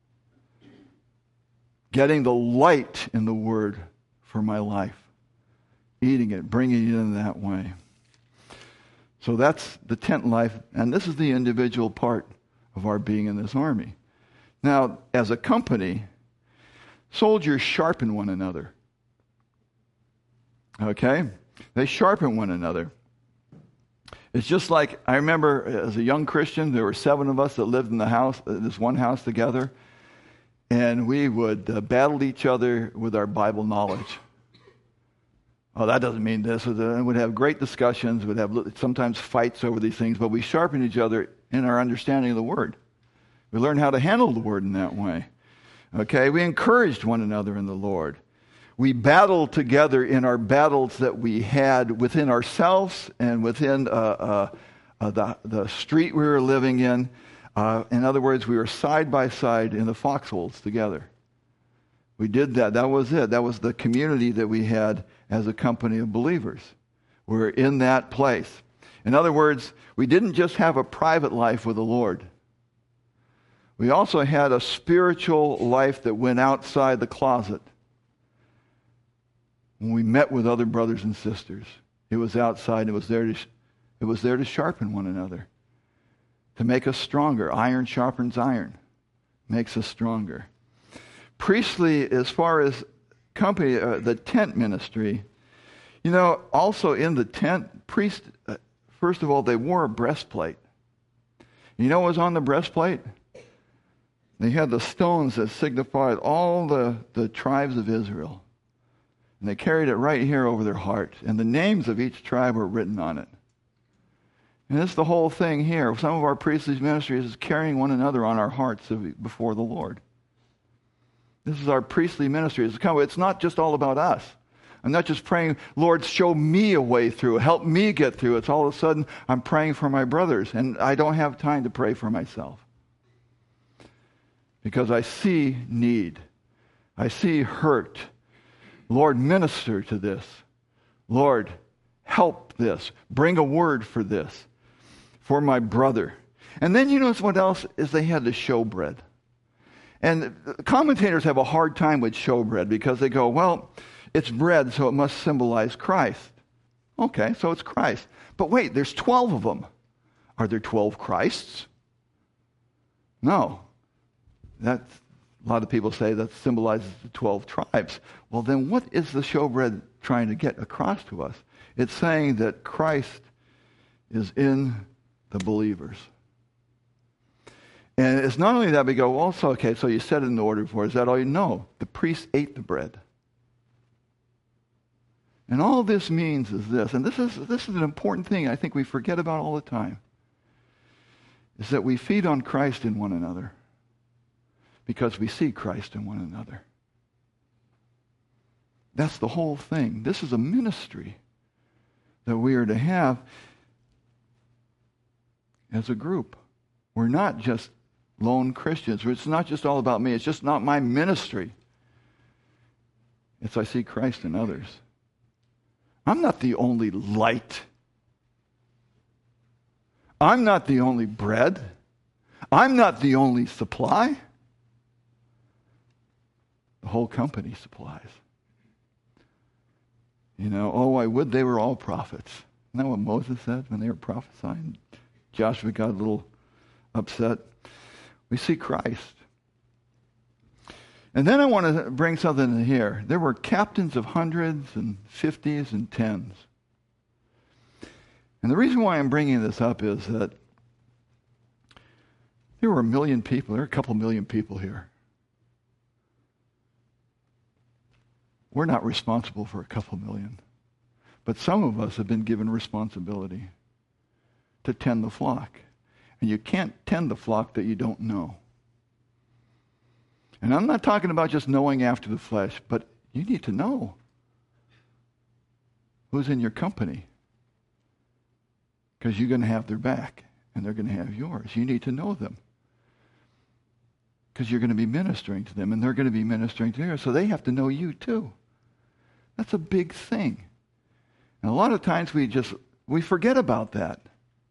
getting the light in the Word for my life, eating it, bringing it in that way. So that's the tent life, and this is the individual part of our being in this army. Now, as a company, soldiers sharpen one another. Okay? They sharpen one another. It's just like, I remember as a young Christian, there were seven of us that lived in the house, this one house together, and we would uh, battle each other with our Bible knowledge. Oh, that doesn't mean this. And we'd have great discussions. We'd have sometimes fights over these things, but we sharpen each other in our understanding of the Word. We learn how to handle the Word in that way. Okay? We encouraged one another in the Lord. We battled together in our battles that we had within ourselves and within uh, uh, uh, the, the street we were living in. Uh, in other words, we were side by side in the foxholes together. We did that. That was it. That was the community that we had as a company of believers. We were in that place. In other words, we didn't just have a private life with the Lord. We also had a spiritual life that went outside the closet. When we met with other brothers and sisters, it was outside. It was there to, it was there to sharpen one another, to make us stronger. Iron sharpens iron, makes us stronger. Priestly, as far as company, uh, the tent ministry, you know, also in the tent, priests, uh, first of all, they wore a breastplate. You know what was on the breastplate? They had the stones that signified all the, the tribes of Israel. And they carried it right here over their heart. And the names of each tribe were written on it. And that's the whole thing here. Some of our priestly ministries is carrying one another on our hearts before the Lord. This is our priestly ministry. It's not just all about us. I'm not just praying, Lord, show me a way through. Help me get through. It's all of a sudden I'm praying for my brothers. And I don't have time to pray for myself. because I see need. I see hurt. Lord, minister to this. Lord, help this. Bring a word for this, for my brother. And then you notice what else is they had the showbread. And commentators have a hard time with showbread because they go, well, it's bread, so it must symbolize Christ. Okay, so it's Christ. But wait, there's twelve of them. Are there twelve Christs? No. That's, a lot of people say that symbolizes the twelve tribes. Well, then what is the showbread trying to get across to us? It's saying that Christ is in the believers. And it's not only that, we go, also, okay, so you set it in the order for, is that all you know? The priest ate the bread. And all this means is this, and this is this is an important thing I think we forget about all the time, is that we feed on Christ in one another because we see Christ in one another. That's the whole thing. This is a ministry that we are to have as a group. We're not just lone Christians. It's not just all about me. It's just not my ministry. It's I see Christ in others. I'm not the only light. I'm not the only bread. I'm not the only supply. The whole company supplies. You know, oh, I would they were all prophets. Isn't that what Moses said when they were prophesying? Joshua got a little upset. We see Christ. And then I want to bring something in here. There were captains of hundreds and fifties and tens. And the reason why I'm bringing this up is that there were a million people. There are a couple million people here. We're not responsible for a couple million. But some of us have been given responsibility to tend the flock. And you can't tend the flock that you don't know. And I'm not talking about just knowing after the flesh, but you need to know who's in your company. Because you're going to have their back, and they're going to have yours. You need to know them. Because you're going to be ministering to them, and they're going to be ministering to yours. So they have to know you too. That's a big thing. And a lot of times we just, we forget about that.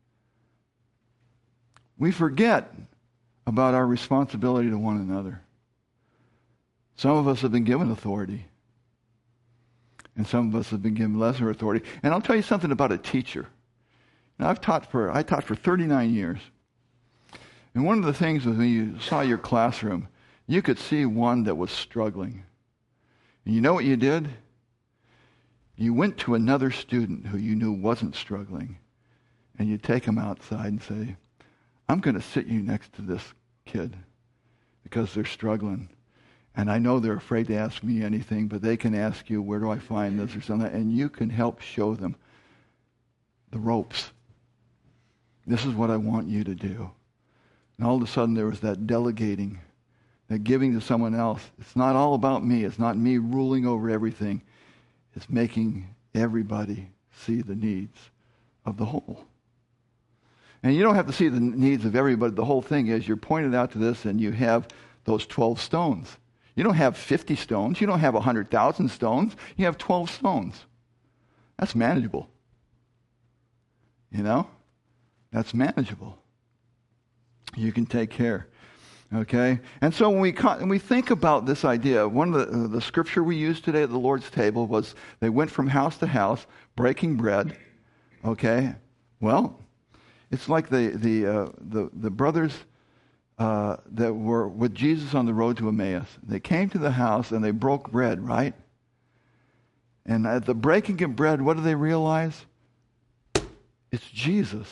We forget about our responsibility to one another. Some of us have been given authority. And some of us have been given lesser authority. And I'll tell you something about a teacher. Now, I've taught for, I taught for thirty-nine years. And one of the things was when you saw your classroom, you could see one that was struggling. And you know what you did? You went to another student who you knew wasn't struggling. And you take them outside and say, I'm going to sit you next to this kid because they're struggling. And I know they're afraid to ask me anything, but they can ask you, where do I find this or something? And you can help show them the ropes. This is what I want you to do. And all of a sudden there was that delegating, that giving to someone else. It's not all about me. It's not me ruling over everything. It's making everybody see the needs of the whole. And you don't have to see the needs of everybody. The whole thing is you're pointed out to this and you have those twelve stones. You don't have fifty stones. You don't have one hundred thousand stones. You have twelve stones. That's manageable. You know? That's manageable. You can take care. Okay? And so when we when we think about this idea, one of the, the scripture we used today at the Lord's table was they went from house to house breaking bread. Okay? Well, it's like the the uh, the, the brothers uh, that were with Jesus on the road to Emmaus. They came to the house and they broke bread, right? And at the breaking of bread, what do they realize? It's Jesus.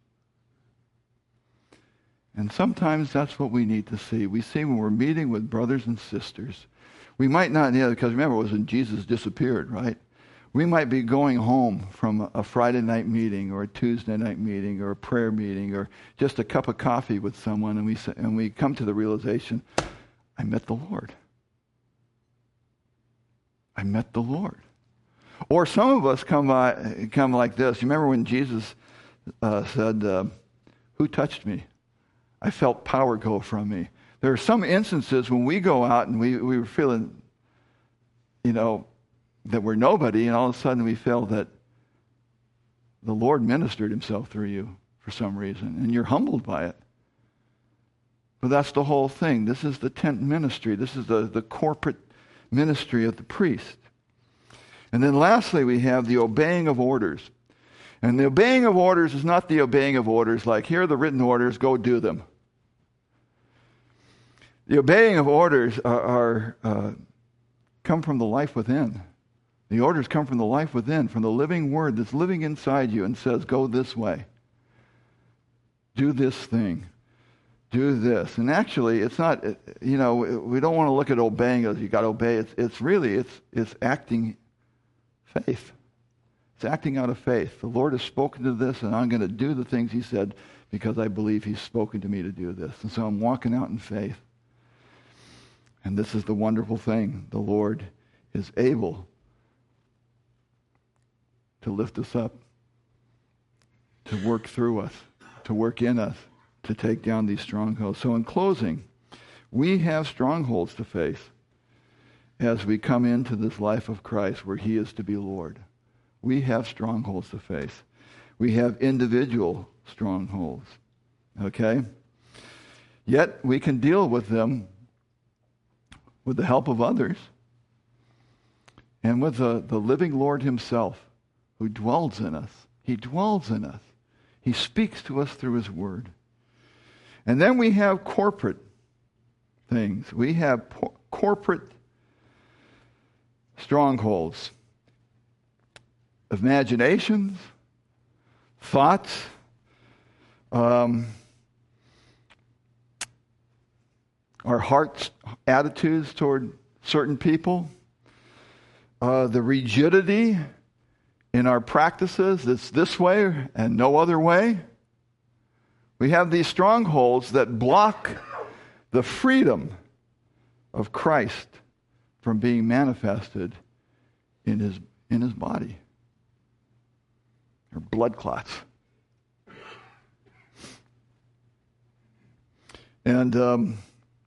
And sometimes that's what we need to see. We see when we're meeting with brothers and sisters. We might not, you know, because remember, it was when Jesus disappeared, right? We might be going home from a Friday night meeting or a Tuesday night meeting or a prayer meeting or just a cup of coffee with someone, and we say, and we come to the realization, I met the Lord. I met the Lord. Or some of us come by, come like this. You remember when Jesus uh, said, uh, who touched me? I felt power go from me. There are some instances when we go out and we, we were feeling, you know, that we're nobody, and all of a sudden we feel that the Lord ministered himself through you for some reason, and you're humbled by it. But that's the whole thing. This is the tent ministry. This is the, the corporate ministry of the priest. And then lastly, we have the obeying of orders. And the obeying of orders is not the obeying of orders like, here are the written orders, go do them. The obeying of orders are, are uh, come from the life within. The orders come from the life within, from the living word that's living inside you and says, go this way. Do this thing. Do this. And actually, it's not, you know, we don't want to look at obeying as you got to obey. It's, it's really, it's, it's acting faith. It's acting out of faith. The Lord has spoken to this, and I'm going to do the things he said because I believe he's spoken to me to do this. And so I'm walking out in faith. And this is the wonderful thing. The Lord is able to lift us up, to work through us, to work in us, to take down these strongholds. So in closing, we have strongholds to face as we come into this life of Christ where he is to be Lord. We have strongholds to face. We have individual strongholds. Okay? Yet we can deal with them with the help of others and with the, the living Lord himself who dwells in us. He dwells in us. He speaks to us through his word. And then we have corporate things. We have po- corporate strongholds. Imaginations, thoughts, um, our heart's attitudes toward certain people, uh, the rigidity in our practices, it's this way and no other way. We have these strongholds that block the freedom of Christ from being manifested in his, in his body. Or blood clots. And um,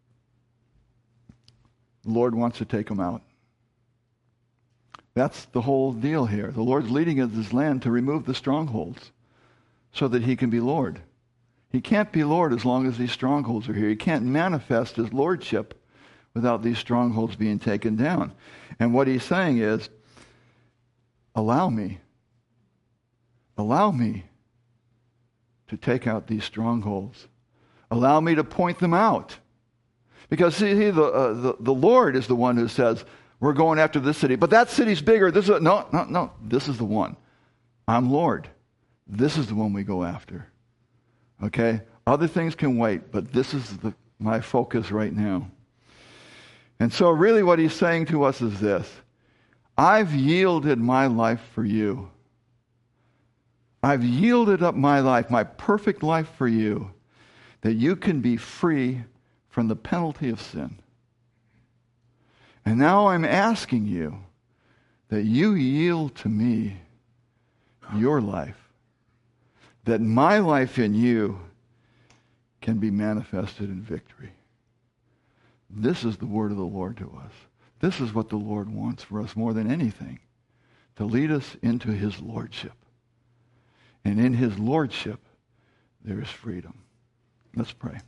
the Lord wants to take them out. That's the whole deal here. The Lord's leading us this land to remove the strongholds so that he can be Lord. He can't be Lord as long as these strongholds are here. He can't manifest his lordship without these strongholds being taken down. And what he's saying is, allow me. Allow me to take out these strongholds. Allow me to point them out. Because see, see the, uh, the, the Lord is the one who says, we're going after this city. But that city's bigger. This is a, no, no, no. This is the one. I'm Lord. This is the one we go after. Okay? Other things can wait, but this is the, my focus right now. And so really what he's saying to us is this. I've yielded my life for you. I've yielded up my life, my perfect life for you, that you can be free from the penalty of sin. And now I'm asking you that you yield to me your life, that my life in you can be manifested in victory. This is the word of the Lord to us. This is what the Lord wants for us more than anything, to lead us into his lordship. And in his lordship, there is freedom. Let's pray.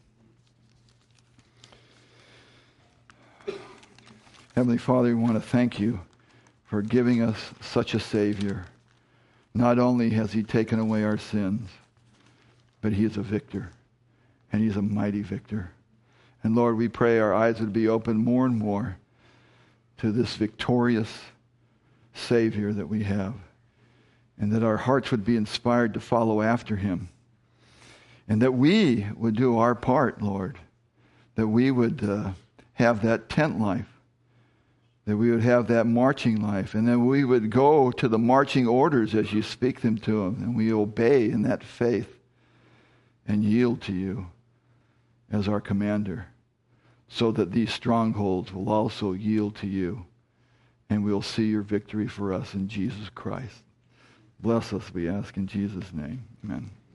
Heavenly Father, we want to thank you for giving us such a Savior. Not only has he taken away our sins, but he is a victor, and he's a mighty victor. And Lord, we pray our eyes would be open more and more to this victorious Savior that we have, and that our hearts would be inspired to follow after him, and that we would do our part, Lord, that we would uh, have that tent life, that we would have that marching life, and then we would go to the marching orders as you speak them to them, and we obey in that faith and yield to you as our commander, so that these strongholds will also yield to you, and we'll see your victory for us in Jesus Christ. Bless us, we ask in Jesus' name. Amen.